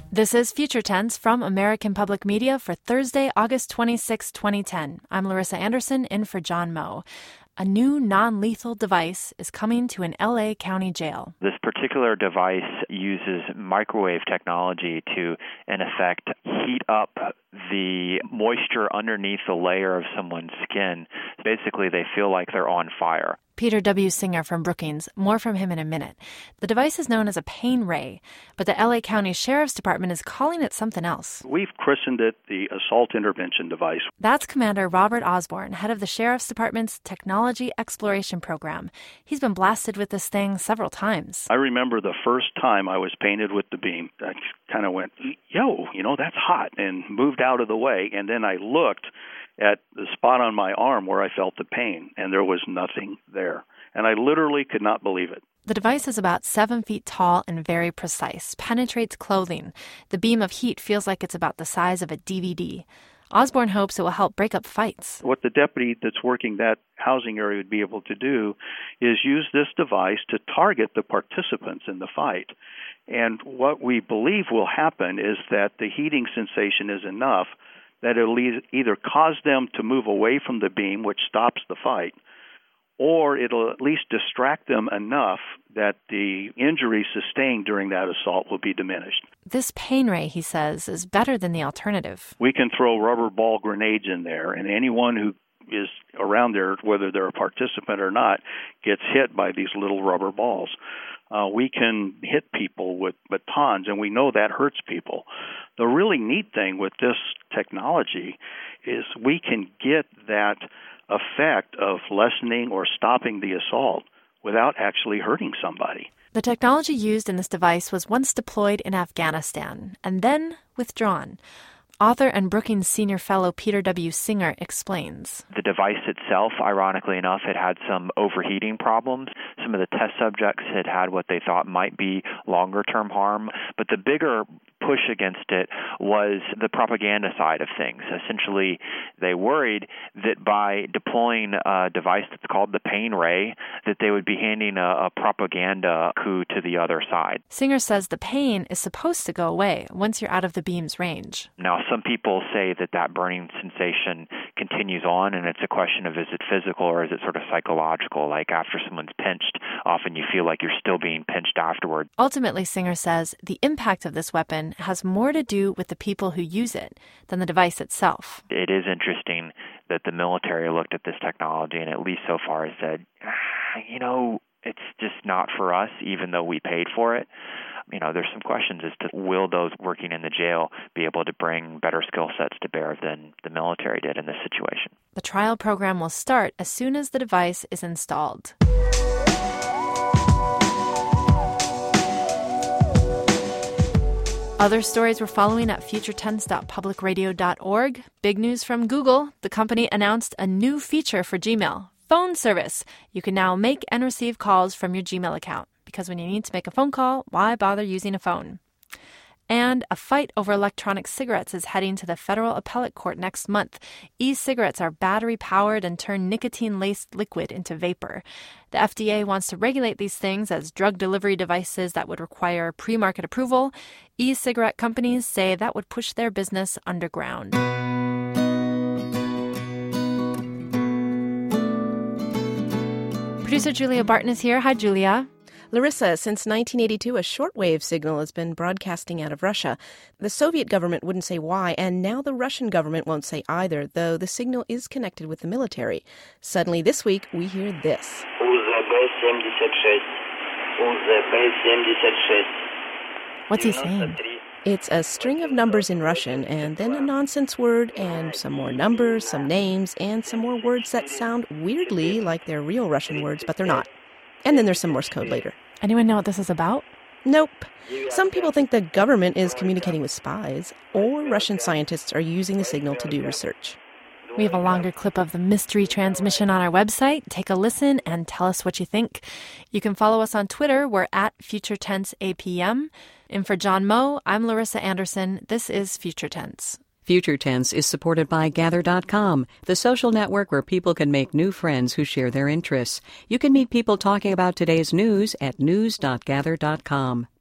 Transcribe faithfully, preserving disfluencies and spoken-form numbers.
This is Future Tense from American Public Media for Thursday, August twenty-sixth, twenty ten. I'm Larissa Anderson, in for John Moe. A new non-lethal device is coming to an L A County jail. This particular device uses microwave technology to, in effect, heat up the moisture underneath the layer of someone's skin. Basically, they feel like they're on fire. Peter W. Singer from Brookings. More from him in a minute. The device is known as a pain ray, but the L A County Sheriff's Department is calling it something else. We've christened it the Assault Intervention Device. That's Commander Robert Osborne, head of the Sheriff's Department's Technology Exploration Program. He's been blasted with this thing several times. I remember the first time I was painted with the beam, I kind of went, yo, you know, that's hot, and moved out of the way, and then I looked at the spot on my arm where I felt the pain, and there was nothing there. And I literally could not believe it. The device is about seven feet tall and very precise, penetrates clothing. The beam of heat feels like it's about the size of a D V D. Osborne hopes it will help break up fights. What the deputy that's working that housing area would be able to do is use this device to target the participants in the fight. And what we believe will happen is that the heating sensation is enough that it'll either cause them to move away from the beam, which stops the fight, or it'll at least distract them enough that the injuries sustained during that assault will be diminished. This pain ray, he says, is better than the alternative. We can throw rubber ball grenades in there, and anyone who is around there, whether they're a participant or not, gets hit by these little rubber balls. Uh, we can hit people with batons, and we know that hurts people. The really neat thing with this technology is we can get that effect of lessening or stopping the assault without actually hurting somebody. The technology used in this device was once deployed in Afghanistan and then withdrawn. Author and Brookings Senior Fellow Peter W. Singer explains. The device itself, ironically enough, had had some overheating problems. Some of the test subjects had had what they thought might be longer-term harm. But the bigger push against it was the propaganda side of things. Essentially, they worried that by deploying a device that's called the pain ray, that they would be handing a, a propaganda coup to the other side. Singer says the pain is supposed to go away once you're out of the beam's range. Now, some people say that that burning sensation continues on, and it's a question of is it physical or is it sort of psychological? Like after someone's pinched, often you feel like you're still being pinched afterward. Ultimately, Singer says the impact of this weapon has more to do with the people who use it than the device itself. It is interesting that the military looked at this technology and at least so far has said, ah, you know, it's just not for us, even though we paid for it. You know, there's some questions as to will those working in the jail be able to bring better skill sets to bear than the military did in this situation. The trial program will start as soon as the device is installed. Other stories we're following at future tense dot public radio dot org. Big news from Google. The company announced a new feature for Gmail, phone service. You can now make and receive calls from your Gmail account. Because when you need to make a phone call, why bother using a phone? And a fight over electronic cigarettes is heading to the federal appellate court next month. E-cigarettes are battery-powered and turn nicotine-laced liquid into vapor. The F D A wants to regulate these things as drug delivery devices that would require pre-market approval. E-cigarette companies say that would push their business underground. Producer Julia Barton is here. Hi, Julia. Larissa, since nineteen eighty-two, a shortwave signal has been broadcasting out of Russia. The Soviet government wouldn't say why, and now the Russian government won't say either, though the signal is connected with the military. Suddenly this week, we hear this. What's he saying? It's a string of numbers in Russian, and then a nonsense word, and some more numbers, some names, and some more words that sound weirdly like they're real Russian words, but they're not. And then there's some Morse code later. Anyone know what this is about? Nope. Some people think the government is communicating with spies, or Russian scientists are using the signal to do research. We have a longer clip of the mystery transmission on our website. Take a listen and tell us what you think. You can follow us on Twitter. We're at Future Tense A P M. And for John Moe, I'm Larissa Anderson. This is Future Tense. Future Tense is supported by Gather dot com, the social network where people can make new friends who share their interests. You can meet people talking about today's news at news dot gather dot com.